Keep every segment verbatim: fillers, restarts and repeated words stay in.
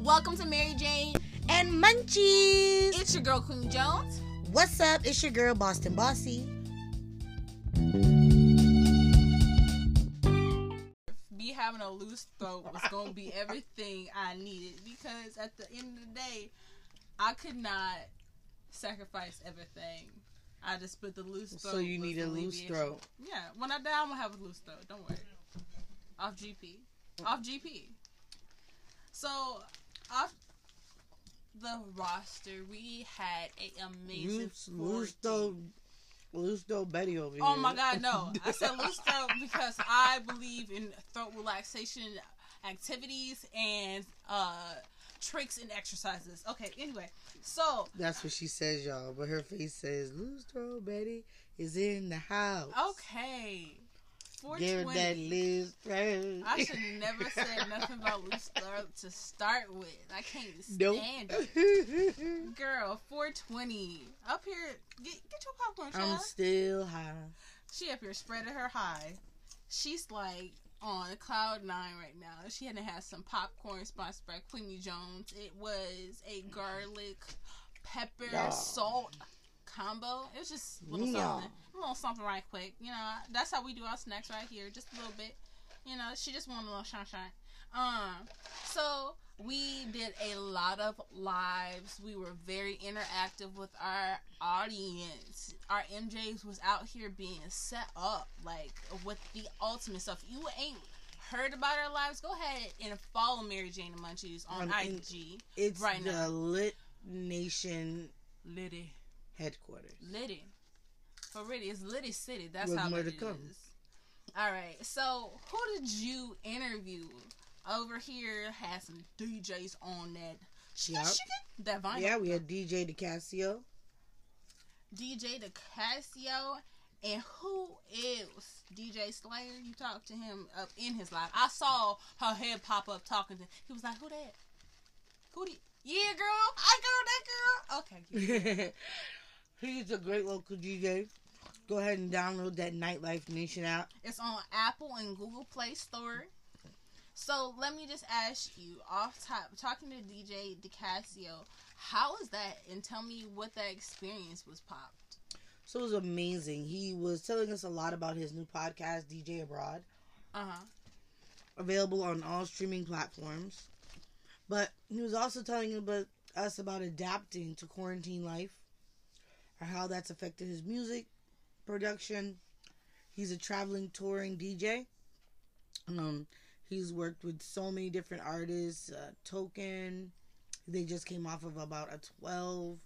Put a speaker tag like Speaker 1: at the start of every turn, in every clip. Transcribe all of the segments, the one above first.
Speaker 1: Welcome to Mary Jane
Speaker 2: and Munchies.
Speaker 1: It's your girl, Queen Jones.
Speaker 2: What's up? It's your girl, Boston Bossy.
Speaker 1: Me having a loose throat was going to be everything I needed, because at the end of the day, I could not sacrifice everything. I just put the loose throat.
Speaker 2: So you need a loose throat.
Speaker 1: Yeah, when I die, I'm going to have a loose throat. Don't worry. Off G P. Off G P. So, off the roster, we had an amazing
Speaker 2: loose, loose throat, loose throat Betty over here.
Speaker 1: Oh my God, no! I said loose throat because I believe in throat relaxation activities and uh, tricks and exercises. Okay, anyway, so
Speaker 2: that's what she says, y'all. But her face says loose throat Betty is in the house.
Speaker 1: Okay.
Speaker 2: Give that loose throat.
Speaker 1: I should have never said nothing about loose throat to start with. I can't stand
Speaker 2: nope.
Speaker 1: it. Girl, four twenty. Up here, get, get your popcorn, child.
Speaker 2: I'm still high.
Speaker 1: She up here spreading her high. She's like on cloud nine right now. She had to have some popcorn sponsored by Queenie Jones. It was a garlic, pepper, yeah. salt combo. It was just a little
Speaker 2: yeah.
Speaker 1: something. A little something right quick. You know, that's how we do our snacks right here. Just a little bit. You know, she just wanted a little shine shine. Um, so we did a lot of lives. We were very interactive with our audience. Our M Js was out here being set up, like, with the ultimate stuff. You ain't heard about our lives? Go ahead and follow Mary Jane and Munchies on um, I G.
Speaker 2: It's
Speaker 1: right
Speaker 2: the
Speaker 1: now.
Speaker 2: Lit Nation
Speaker 1: Liddy
Speaker 2: headquarters.
Speaker 1: Liddy. For really, it's Liddy City. That's
Speaker 2: With
Speaker 1: how
Speaker 2: more
Speaker 1: it
Speaker 2: to come.
Speaker 1: is. All right. So, who did you interview? Over here had some D Js on that.
Speaker 2: Yep.
Speaker 1: That vinyl.
Speaker 2: Yeah, we had D J DeCasio.
Speaker 1: D J DeCasio. And who else? D J Slayer. You talked to him up in his live. I saw her head pop up talking to him. He was like, who that? Who the? Yeah, girl. I girl, that girl. Okay.
Speaker 2: He's a great local D J. Go ahead and download that Nightlife Nation app.
Speaker 1: It's on Apple and Google Play Store. So let me just ask you, off top, talking to D J DeCasio, how was that? And tell me what that experience was popped.
Speaker 2: So it was amazing. He was telling us a lot about his new podcast, D J Abroad.
Speaker 1: Uh-huh.
Speaker 2: Available on all streaming platforms. But he was also telling about us about adapting to quarantine life, or how that's affected his music production. He's a traveling, touring D J. Um, he's worked with so many different artists. Uh, Token. They just came off of about a twelve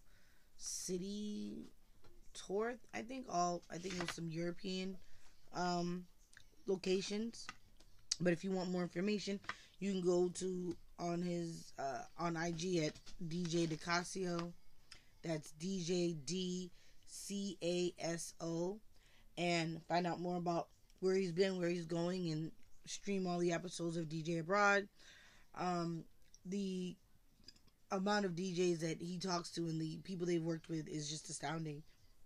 Speaker 2: city tour. I think all. I think it was some European um, locations. But if you want more information, you can go to on his uh, on I G at D J DeCasio. That's D J D C A S O, and find out more about where he's been, where he's going, and stream all the episodes of D J Abroad. Um, the amount of D Js that he talks to and the people they've worked with is just astounding.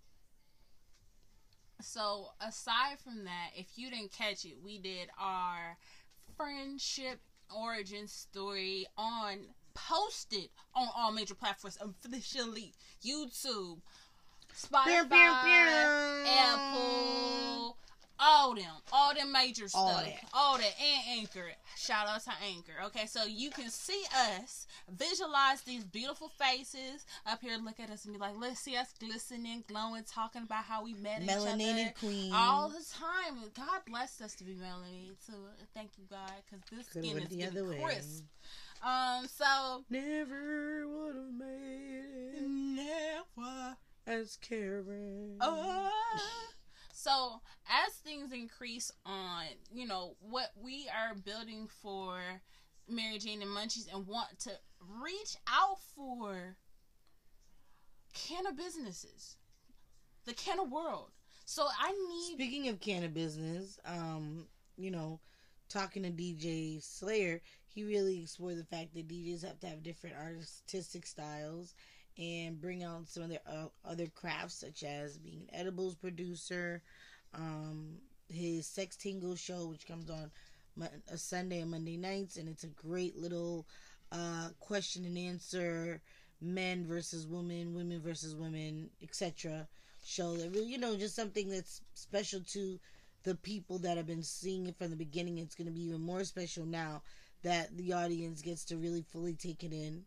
Speaker 1: So, aside from that, if you didn't catch it, we did our friendship origin story on posted on all major platforms officially. YouTube, Spotify,
Speaker 2: pew, pew, pew.
Speaker 1: Apple, all them, all them major
Speaker 2: all
Speaker 1: stuff,
Speaker 2: that.
Speaker 1: all that, and Anchor. Shout out to Anchor. Okay, so you can see us, visualize these beautiful faces up here. Look at us and be like, let's see us glistening, glowing, talking about how we met each other.
Speaker 2: Melanated queen
Speaker 1: All the time. God blessed us to be melanated too. Thank you, God, because this
Speaker 2: Could've
Speaker 1: skin is
Speaker 2: the
Speaker 1: getting
Speaker 2: other
Speaker 1: crisp.
Speaker 2: way.
Speaker 1: Um, so
Speaker 2: never would have made it.
Speaker 1: Never.
Speaker 2: As Karen.
Speaker 1: Uh, so as things increase on, you know, what we are building for Mary Jane and Munchies and want to reach out for canna businesses, the canna world. So I need.
Speaker 2: Speaking of canna business, um, you know, talking to D J Slayer, he really explored the fact that D Js have to have different artistic styles and bring out some of their uh, other crafts, such as being an edibles producer, um, his Sex Tingle show, which comes on a Sunday and Monday nights, and it's a great little uh, question and answer, men versus women, women versus women, et cetera show that really, you know, just something that's special to the people that have been seeing it from the beginning. It's going to be even more special now that the audience gets to really fully take it in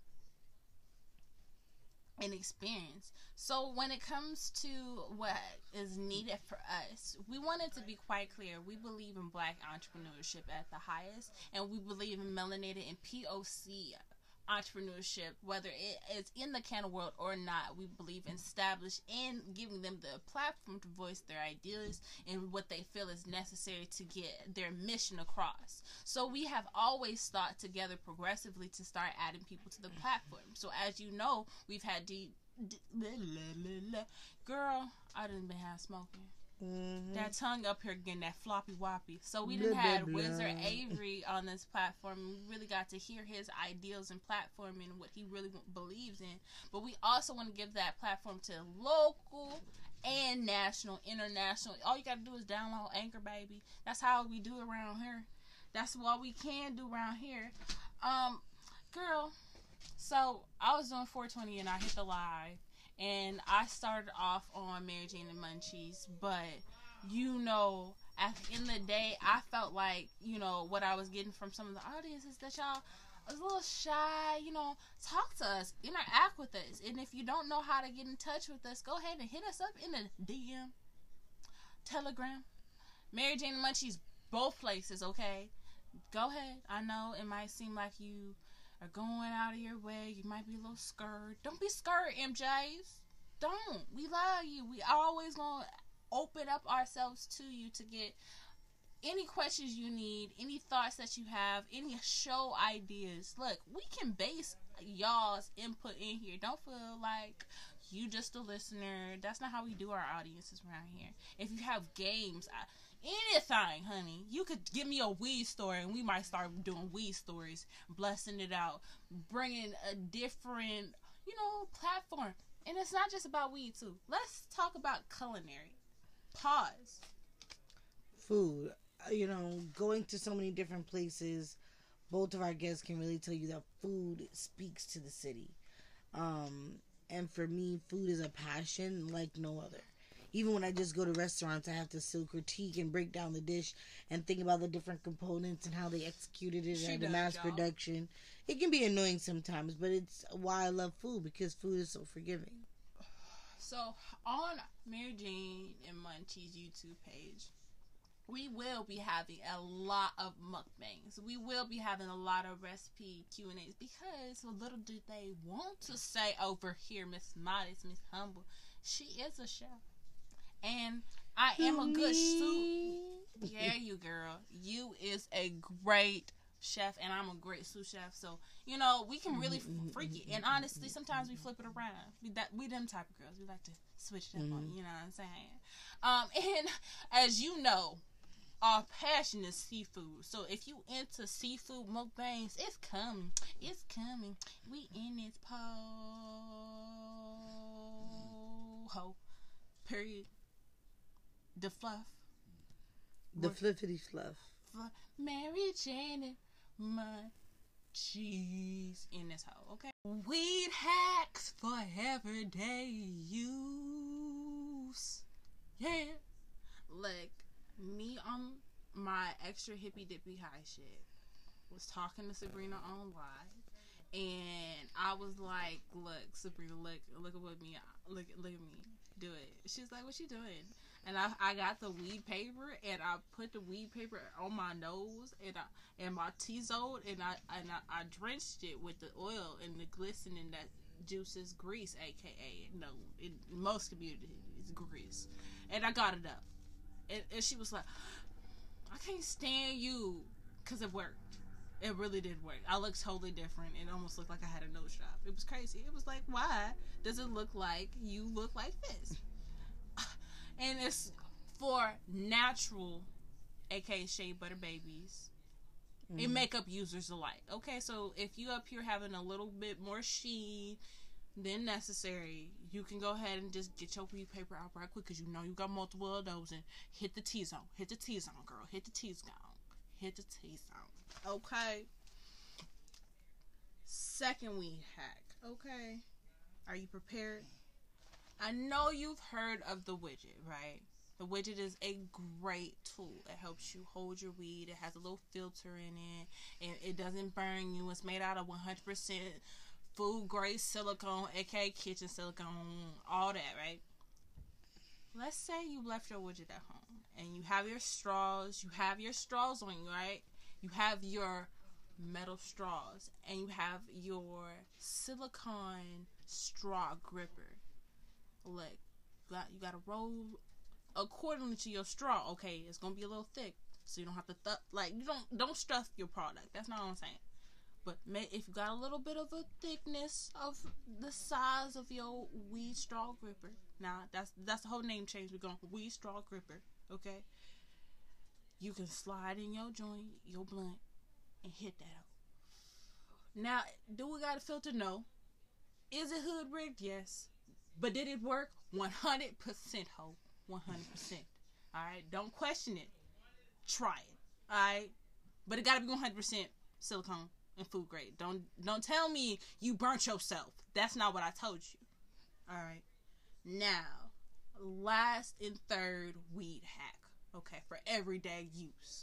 Speaker 1: and experience. So when it comes to what is needed for us, we want it to be quite clear. We believe in Black entrepreneurship at the highest, and we believe in melanated and P O C entrepreneurship, whether it is in the cannabis world or not. We believe in established and giving them the platform to voice their ideas and what they feel is necessary to get their mission across. So we have always thought together progressively to start adding people to the platform. So as you know, we've had D, D blah, blah, blah. Girl, I didn't been have smoking. Mm-hmm. That tongue up here getting that floppy woppy. So we didn't have Wizard Avery on this platform. We really got to hear his ideals and platform and what he really believes in. But we also want to give that platform to local and national, international. All you got to do is download Anchor, baby. That's how we do around here. That's what we can do around here. Um, girl, so I was doing four twenty and I hit the live. And I started off on Mary Jane and Munchies, but, you know, at the end of the day, I felt like, you know, what I was getting from some of the audience is that y'all was a little shy, you know, talk to us, interact with us. And if you don't know how to get in touch with us, go ahead and hit us up in the D M, Telegram, Mary Jane and Munchies, both places, okay? Go ahead. I know it might seem like you are going out of your way. You might be a little scared. Don't be scared, M Js. Don't. We love you. We always gonna open up ourselves to you to get any questions you need, any thoughts that you have, any show ideas. Look, we can base y'all's input in here. Don't feel like you just a listener. That's not how we do our audiences around here. If you have games, I, anything, honey, you could give me a weed story and we might start doing weed stories, blessing it out, bringing a different, you know, platform. And it's not just about weed too. Let's talk about culinary. Pause.
Speaker 2: Food. You know, going to so many different places, both of our guests can really tell you that food speaks to the city. Um, and for me, food is a passion like no other. Even when I just go to restaurants, I have to still critique and break down the dish and think about the different components and how they executed it at the mass y'all. production. It can be annoying sometimes, but it's why I love food, because food is so forgiving.
Speaker 1: So, on Mary Jane and Munchies YouTube page, we will be having a lot of mukbangs. We will be having a lot of recipe Q and A's, because little did they want to say over here, Miss Modest, Miss Humble, she is a chef. And I am a good sous. Yeah, you girl. You is a great chef, and I'm a great sous chef. So, you know, we can really freak it. And honestly, sometimes we flip it around. We that we them type of girls. We like to switch them mm-hmm. on. You know what I'm saying? Um, and as you know, our passion is seafood. So if you into seafood mukbangs, it's coming. It's coming. We in this po-ho. Period. The fluff.
Speaker 2: The flippity fluff.
Speaker 1: Fluff. Mary Jane and Munchies in this hole, okay? Weed hacks for everyday use. Yeah. Like, me on my extra hippy dippy high shit was talking to Sabrina on live, and I was like, look, Sabrina, look, look at what me, look, look at me, do it. She's like, what you doing? And I, I got the weed paper, and I put the weed paper on my nose, and I, and my T-zone, and I, and I, I drenched it with the oil and the glistening that juice is grease, aka, no, in most communities, it's grease. And I got it up. And, and she was like, I can't stand you, because it worked. It really did work. I looked totally different. It almost looked like I had a nose job. It was crazy. It was like, why does it look like you look like this? And it's for natural, aka shea butter babies, mm-hmm. and makeup users alike. Okay, so if you up here having a little bit more sheen than necessary, you can go ahead and just get your weed paper out right quick, because you know you got multiple of those, and hit the T-zone. Hit the T-zone, girl. Hit the T-zone. Hit the T-zone. Okay. Second weed hack. Okay. Are you prepared? I know you've heard of the widget, right? The widget is a great tool. It helps you hold your weed. It has a little filter in it, and it doesn't burn you. It's made out of one hundred percent food grade silicone, aka kitchen silicone, all that, right? Let's say you left your widget at home, and you have your straws. You have your straws on you, right? You have your metal straws, and you have your silicone straw gripper. Like, you got to roll accordingly to your straw. Okay, it's gonna be a little thick, so you don't have to th- like you don't don't stuff your product. That's not what I'm saying. But may, if you got a little bit of a thickness of the size of your weed straw gripper, now that's that's the whole name change. We're going weed straw gripper. Okay, you can slide in your joint, your blunt, and hit that up. Now, do we got a filter? No. Is it hood rigged? Yes. But did it work? one hundred percent, ho. one hundred percent. Alright? Don't question it. Try it. Alright? But it gotta be one hundred percent silicone and food grade. Don't don't tell me you burnt yourself. That's not what I told you. Alright? Now, last and third weed hack. Okay, for everyday use.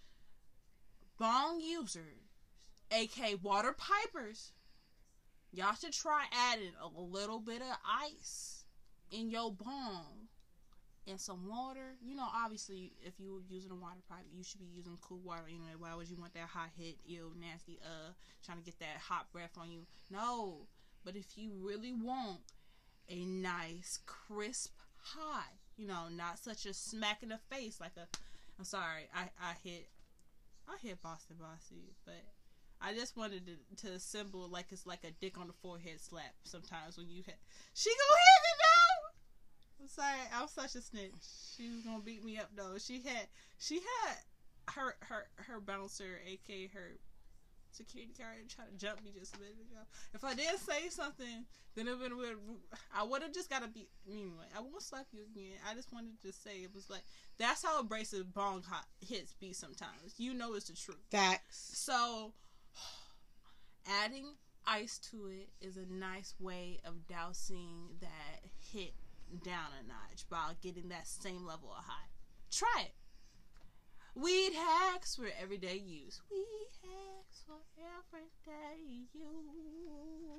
Speaker 1: Bong users, aka water pipers, y'all should try adding a little bit of ice in your bong and some water. You know, obviously, if you're using a water pipe, you should be using cool water anyway. Why would you want that hot hit, ew, nasty, uh, trying to get that hot breath on you? No. But if you really want a nice, crisp high, you know, not such a smack in the face like a, I'm sorry, I, I hit, I hit Boston Bossy, but I just wanted to, to symbol like it's like a dick on the forehead slap sometimes when you hit. She gonna hit me though. I'm sorry, I'm such a snitch. She was gonna beat me up though. She had she had her her her bouncer, aka her security guard, trying to jump me just a minute ago. If I didn't say something, then it would have I would have just gotta be anyway. I won't slap you again. I just wanted to say it was like that's how abrasive bong hot hits be sometimes. You know it's the truth.
Speaker 2: Facts.
Speaker 1: So adding ice to it is a nice way of dousing that hit down a notch while getting that same level of high. Try it. Weed hacks for everyday use. Weed hacks for everyday use.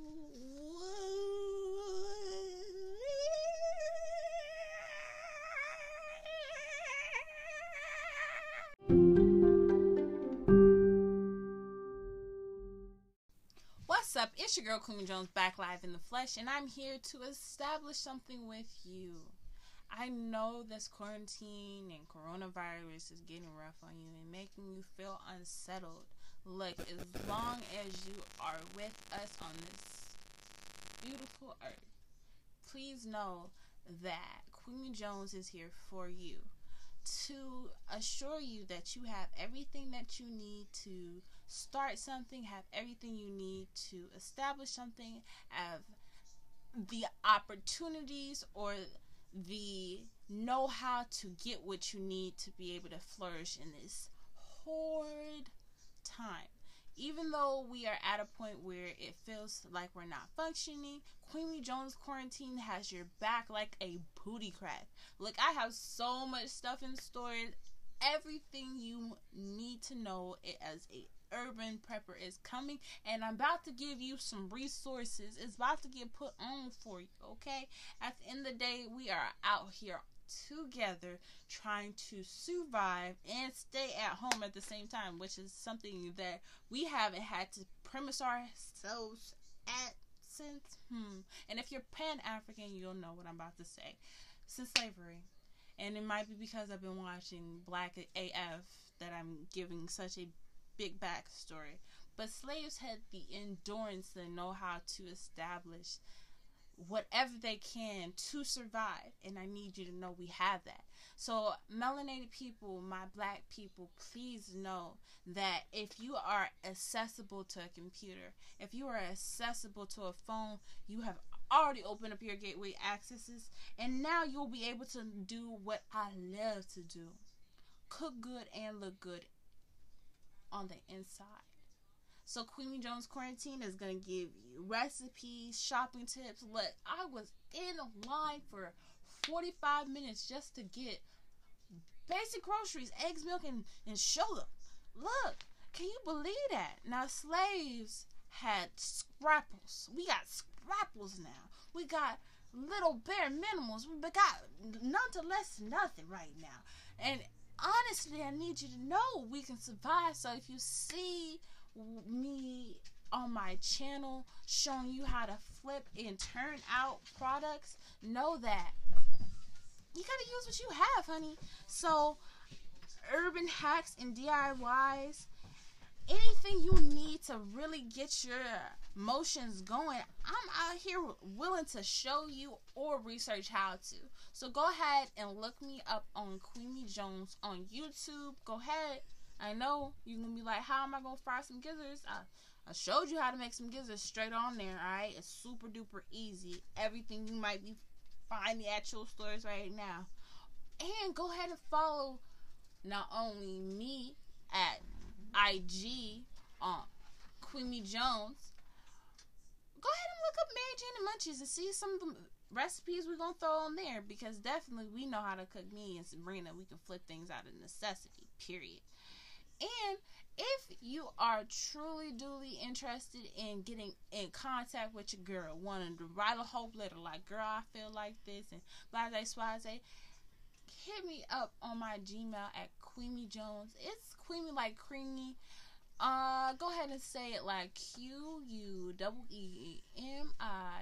Speaker 1: What's up? It's your girl Queen Jones back live in the flesh, and I'm here to establish something with you. I know this quarantine and coronavirus is getting rough on you and making you feel unsettled. Look, as long as you are with us on this beautiful earth, please know that Queen Jones is here for you to assure you that you have everything that you need to start something, have everything you need to establish something, have the opportunities or the know-how to get what you need to be able to flourish in this horrid time. Even though we are at a point where it feels like we're not functioning, Queenie Jones Quarantine has your back like a booty crack. Look, I have so much stuff in store. Everything you need to know as a urban prepper is coming, and I'm about to give you some resources. It's about to get put on for you, okay? At the end of the day, we are out here together trying to survive and stay at home at the same time, which is something that we haven't had to premise ourselves at since, hmm. And if you're Pan-African, you'll know what I'm about to say. Since slavery. And it might be because I've been watching Black A F that I'm giving such a big backstory, but slaves had the endurance and know-how to establish whatever they can to survive, and I need you to know we have that. So melanated people, my black people, please know that if you are accessible to a computer, if you are accessible to a phone, you have already opened up your gateway accesses, and now you'll be able to do what I love to do: cook good and look good on the inside. So Queenie Jones Quarantine is going to give you recipes, shopping tips. Look, I was in line for forty-five minutes just to get basic groceries, eggs, milk, and, and sugar. Look, can you believe that? Now, slaves had scrapples. We got scrapples now. We got little bare minimums. We got none to less nothing right now. And honestly, I need you to know we can survive. So if you see me on my channel showing you how to flip and turn out products, know that you gotta use what you have, honey. So urban hacks and D I Ys, anything you need to really get your motions going, I'm out here willing to show you or research how to. So go ahead and look me up on Queenie Jones on YouTube. Go ahead. I know you're going to be like, how am I going to fry some gizzards? I, I showed you how to make some gizzards straight on there, alright? It's super duper easy. Everything you might be finding at your stores right now. And go ahead and follow not only me at I G on Queenie Jones. Go ahead and look up Mary Jane and Munchies and see some of the recipes we're going to throw on there, because definitely we know how to cook. Me and Sabrina, we can flip things out of necessity, period. And if you are truly, duly interested in getting in contact with your girl, wanting to write a whole letter like, girl, I feel like this, and blase, swaze, hit me up on my Gmail at Queenie Jones. It's Queenie like creamy. Uh, go ahead and say it like Q U E E M I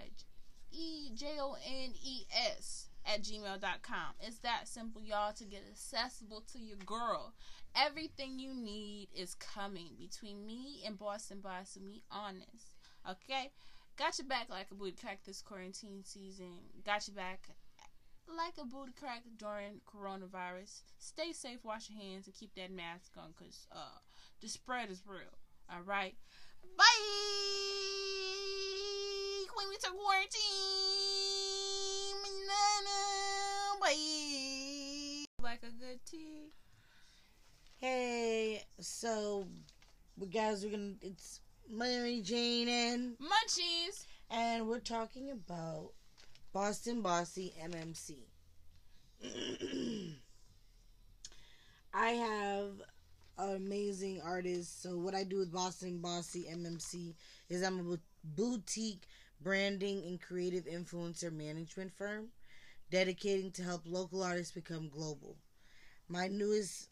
Speaker 1: E J O N E S at gmail dot com. It's that simple, y'all, to get accessible to your girl. Everything you need is coming between me and Boston Boss, and me honest. Okay? Got your back like a booty crack this quarantine season. Got your back like a booty crack during coronavirus. Stay safe, wash your hands, and keep that mask on, because uh, the spread is real. Alright? Bye! Queen, we took quarantine! Bye! Like a good tea.
Speaker 2: Hey, so, guys, we're gonna, it's Mary Jane and
Speaker 1: Munchies!
Speaker 2: And we're talking about Boston Bossy M M C. I have an amazing artist. So what I do with Boston Bossy M M C is I'm a boutique branding and creative influencer management firm dedicating to help local artists become global. My newest,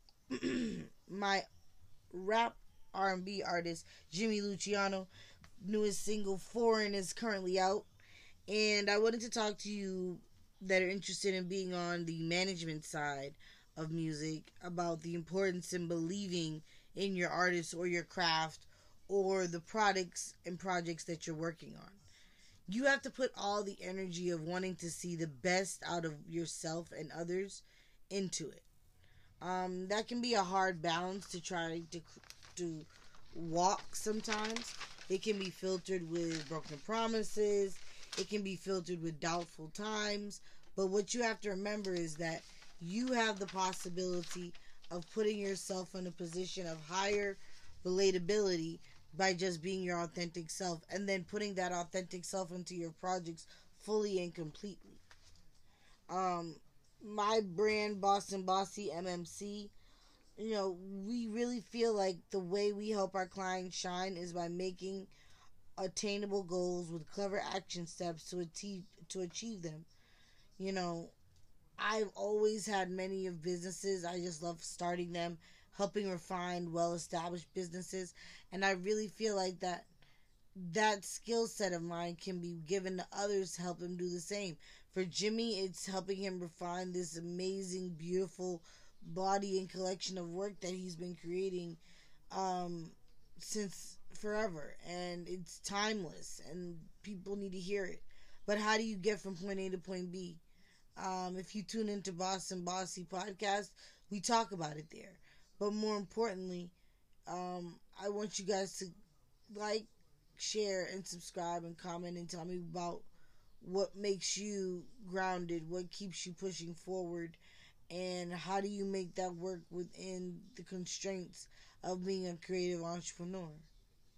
Speaker 2: my rap R and B artist, Jimmy Luciano, newest single, Foreign, is currently out. And I wanted to talk to you that are interested in being on the management side of music about the importance in believing in your artist or your craft or the products and projects that you're working on. You have to put all the energy of wanting to see the best out of yourself and others into it. Um, that can be a hard balance to try to, to walk sometimes. It can be filtered with broken promises. It can be filtered with doubtful times. But what you have to remember is that you have the possibility of putting yourself in a position of higher relatability by just being your authentic self, and then putting that authentic self into your projects fully and completely. Um, my brand, Boston Bossy M M C, you know, we really feel like the way we help our clients shine is by making attainable goals with clever action steps to achieve to achieve them. You know, I've always had many of businesses. I just love starting them, helping refine well-established businesses, and I really feel like that that skill set of mine can be given to others to help them do the same. For Jimmy, it's helping him refine this amazing, beautiful body and collection of work that he's been creating um, since forever, and it's timeless, and people need to hear it. But how do you get from point A to point B? Um, if you tune into Boston Bossy podcast, we talk about it there. But more importantly, um, I want you guys to like, share, and subscribe, and comment, and tell me about what makes you grounded, what keeps you pushing forward, and how do you make that work within the constraints of being a creative entrepreneur.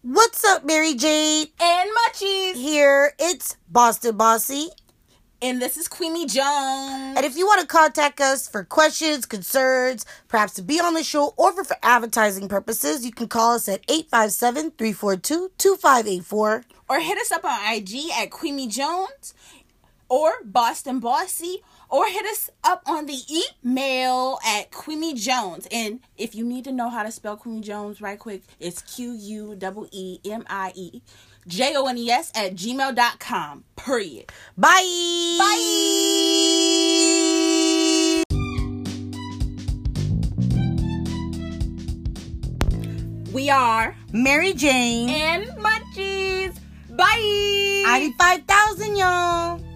Speaker 2: What's up, Mary Jade?
Speaker 1: And Munchies.
Speaker 2: Here, it's Boston Bossy.
Speaker 1: And this is Queenie Jones.
Speaker 2: And if you want to contact us for questions, concerns, perhaps to be on the show, or for, for advertising purposes, you can call us at eight five seven, three four two, two five eight four.
Speaker 1: Or hit us up on I G at Queenie Jones or Boston Bossy. Or hit us up on the email at Queenie Jones. And if you need to know how to spell Queenie Jones right quick, it's Q U E E M I E J O N E S at gmail dot com. Period.
Speaker 2: Bye.
Speaker 1: Bye. We are
Speaker 2: Mary Jane
Speaker 1: and Munchies. Bye.
Speaker 2: ninety-five thousand, y'all.